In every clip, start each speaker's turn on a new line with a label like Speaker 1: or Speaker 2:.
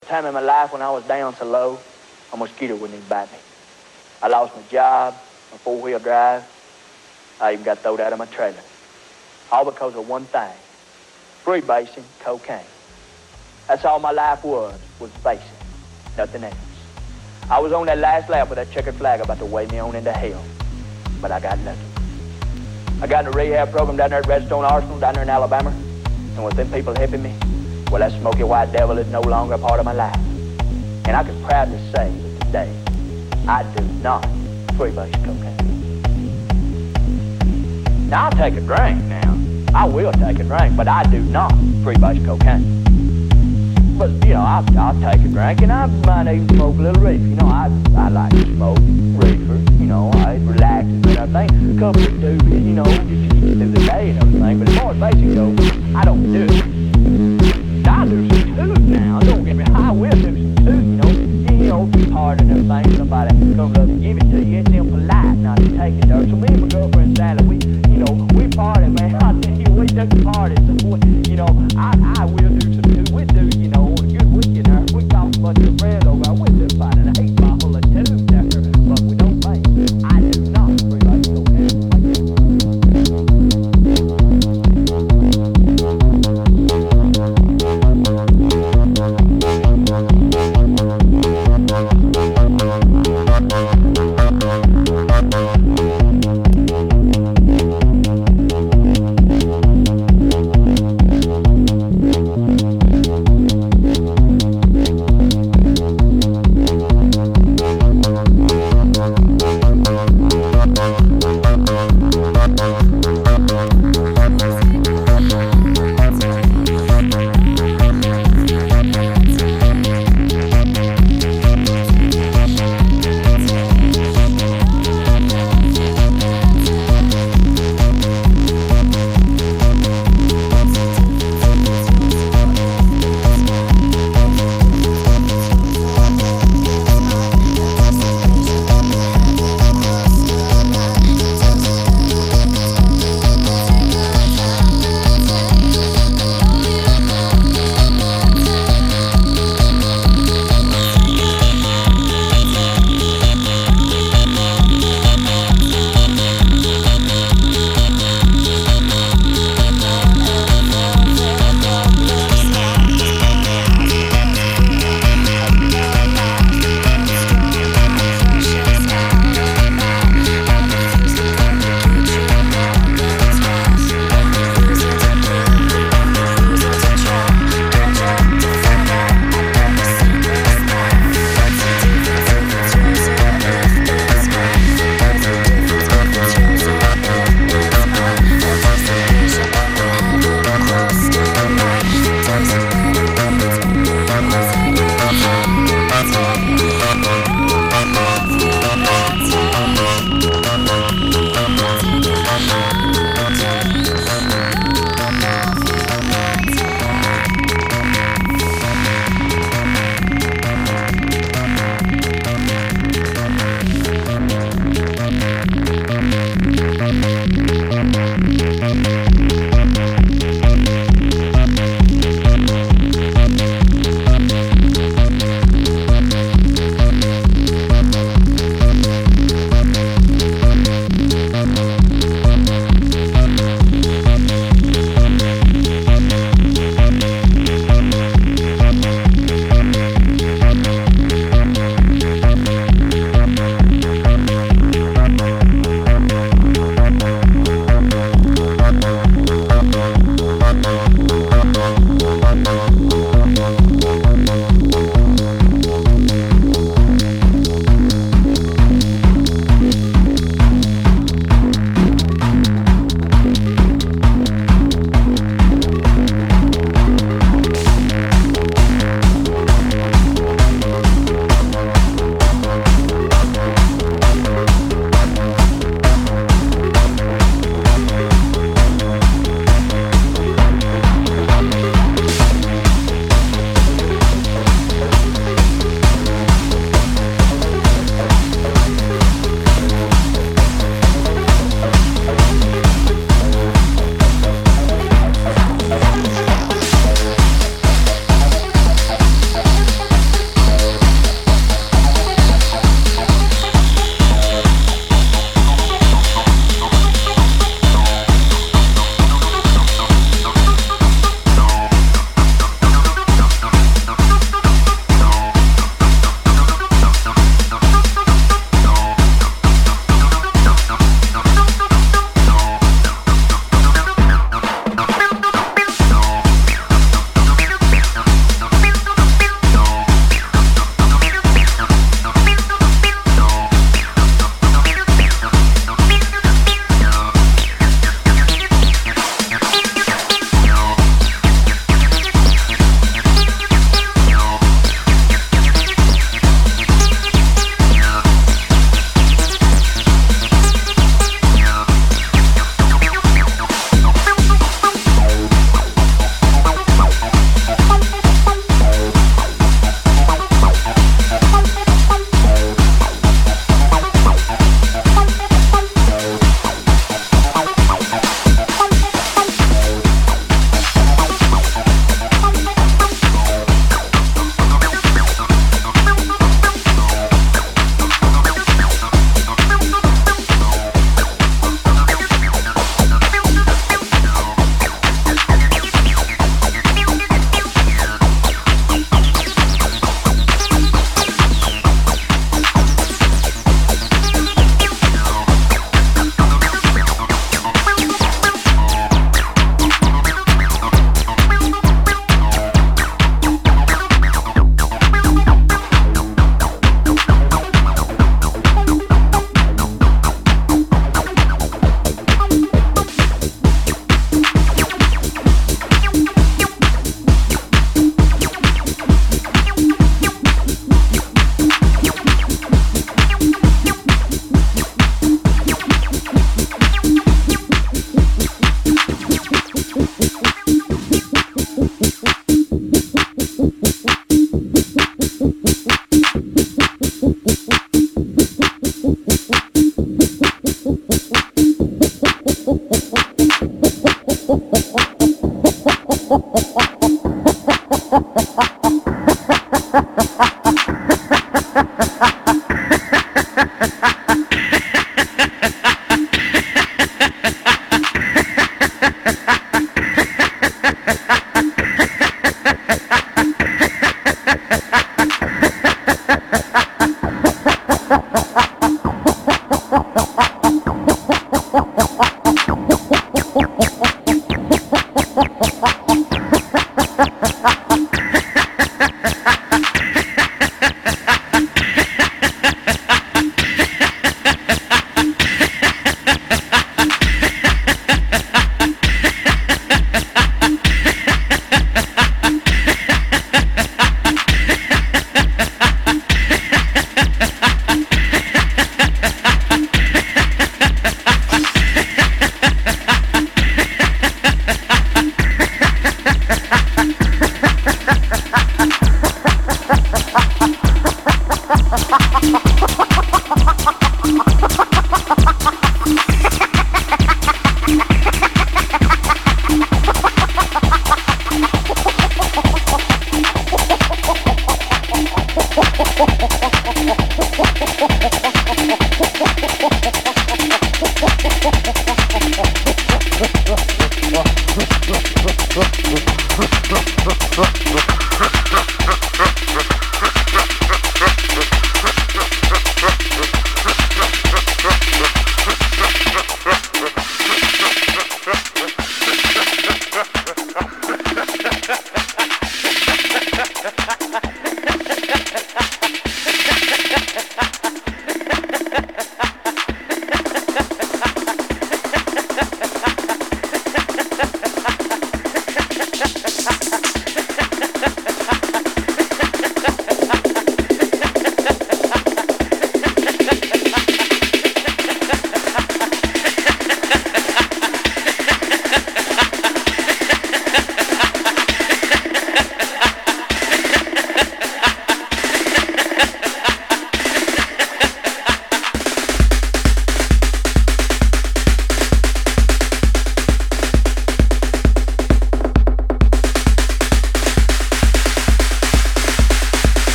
Speaker 1: Time in my life when I was down so low, a mosquito wouldn't even bite me. I lost my job, my four-wheel drive. I even got thrown out of my trailer. All because of one thing, freebasing cocaine. That's all my life was basing, nothing else. I was on that last lap with that checkered flag about to wave me on into hell, but I got lucky. I got in a rehab program down there at Redstone Arsenal, down there in Alabama, and with them people helping me, well, that smoky white devil is no longer a part of my life. And I can proudly say that today, I do not freebase cocaine. Now, I'll take a drink now. I will take a drink, but I do not freebase cocaine. But, you know, I'll take a drink, and I might even smoke a little reefer. You know, I like to smoke reefer. You know, it relaxes and everything. A couple of doobies, you know, just to get you through the day and everything. But as far as basing goes, I don't do it. I do some too now. Don't get me high. I will do some too, you know. You know, if you're hard and everything, somebody comes up and give it to you. It's still polite not to take it there. So me and my girlfriend Sally, we party, man. I tell you, we took the party. So, you know, I will do some too. We do, you know, on a good weekend there. We got a bunch of friends over. We do find an 8 bottle of tubes there, but we don't make. I do not freebase cocaine.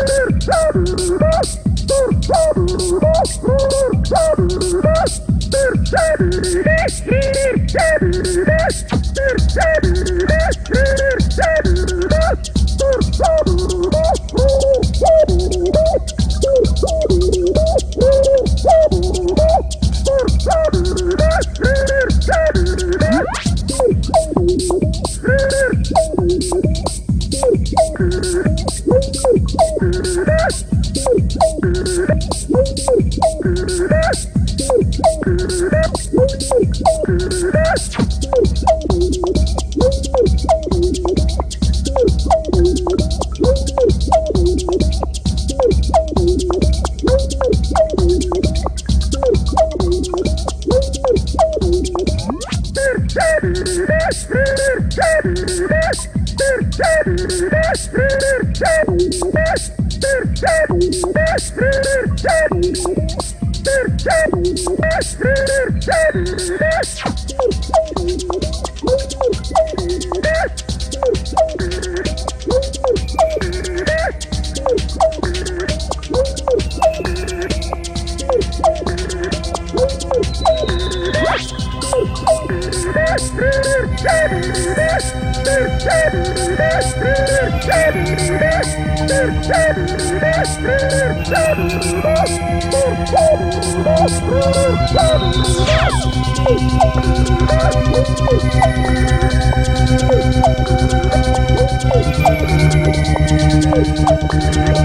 Speaker 2: Thank you.